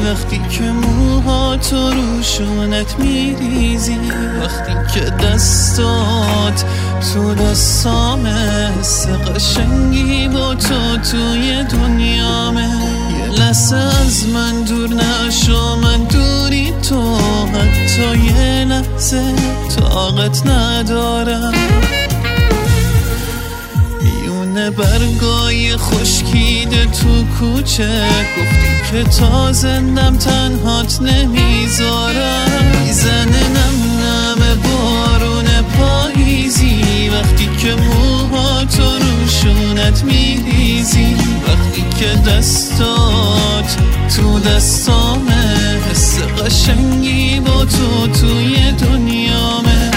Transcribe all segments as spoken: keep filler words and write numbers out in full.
وقتی که موها تو روشونت میریزی، وقتی که دستات تو دستامه، حس قشنگی با تو توی دنیامه. یه لحظه از من دور نشو، من دوری تو حتی یه لحظه طاقت ندارم. میونه برگای خشکیده تو کوچه، گفتی که تا زندم تنهات نمیذارم. میزنه نم نم بارون پاییزی، وقتی که موها تو روشونت میریزی، وقتی که دستات تو دستامه، حس قشنگی با تو توی دنیامه.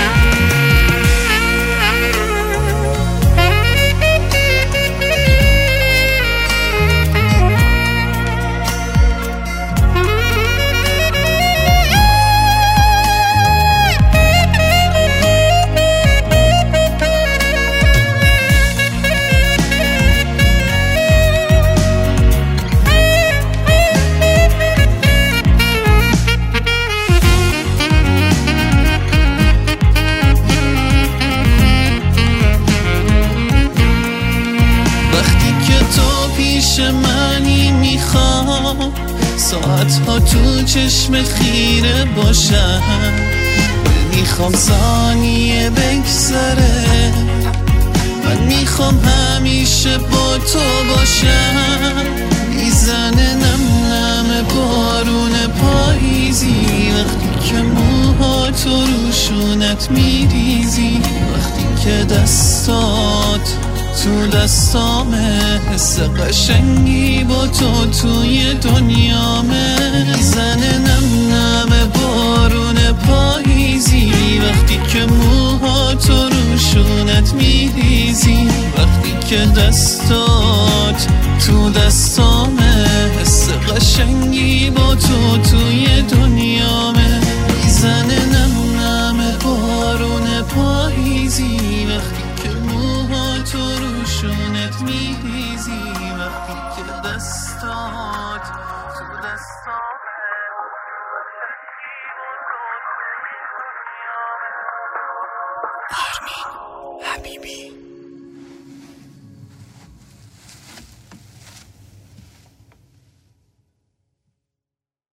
منی میخوام ساعت ها تو چشم خیره باشم، میخوام ثانیه بگذره، من میخوام همیشه با تو باشم. میزنه نم نم بارون پاییزی، وقتی که موها تو روشونت میریزی، وقتی که دستات تو دستامه، حس قشنگی با تو توی دنیامه. میزنه نم نم بارون پاییزی، وقتی که موها تو روشونت میریزی، وقتی که دستات تو دستامه، حس قشنگی با تو توی دنیامه. میزنه نم نم بارون پاییزی، وقتی که موها تو روشونت میریزی، وقتی که دستات تو دستامه.